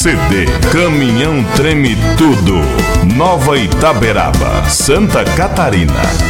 CD Caminhão Treme Tudo, Nova Itaberaba, Santa Catarina.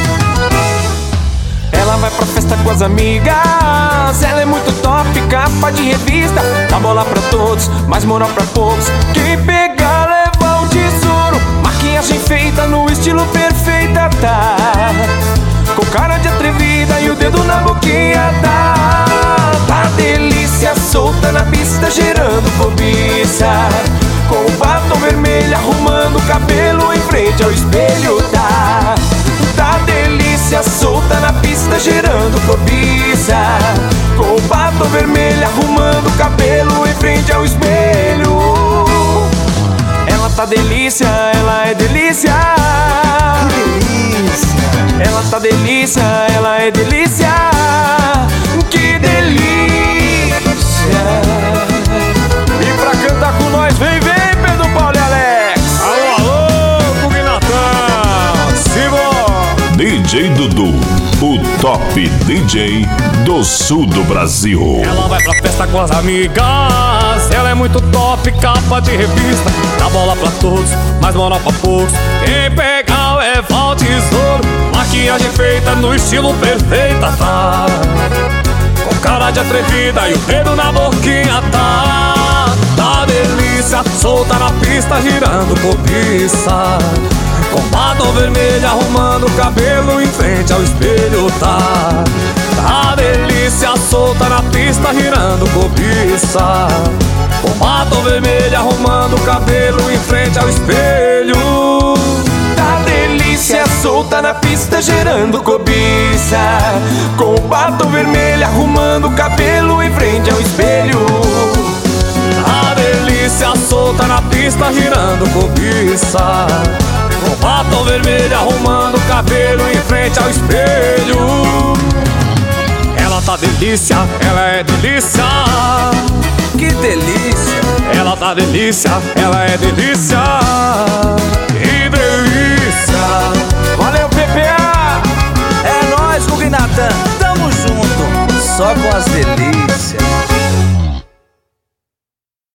Ela vai pra festa com as amigas, ela é muito top, capa de revista. Dá bola pra todos, mas moral pra poucos. Quem pegar leva o tesouro. Maquiagem feita no estilo perfeita, tá? Com cara de atrevida e o dedo na boquinha, tá? Tá delícia, solta na pista, gerando cobiça. Com o batom vermelho, arrumando o cabelo em frente ao espelho, tá? Tá delícia, solta na pista, gerando cobiça. Com o batom vermelho, arrumando o cabelo em frente ao espelho. Ela tá delícia, ela é delícia. Que delícia! Ela tá delícia, ela é delícia. Que delícia! E pra cantar com nós, vem, Pedro Paulo e Alex. Alô, alô, Combinatão, Simão. DJ Dudu, o top DJ do sul do Brasil. Ela vai pra festa com as amigas, ela é muito top, capa de revista. Dá bola pra todos, mas moral pra poucos. Quem pegar leva o tesouro. Maquiagem feita no estilo perfeita, tá? Com cara de atrevida e o dedo na boquinha, tá? Tá delícia, solta na pista, girando cobiça. Com batom vermelho, arrumando o cabelo em frente ao espelho, tá? Tá delícia, solta na pista, girando cobiça. Com batom vermelho, arrumando o cabelo em frente ao espelho. Tá delícia, solta na pista, gerando cobiça. Com o batom vermelho, arrumando o cabelo em frente ao espelho. Tá delícia, solta na pista, girando cobiça. Com batom vermelho, arrumando o cabelo em frente ao espelho. Ela tá delícia, ela é delícia. Que delícia! Ela tá delícia, ela é delícia.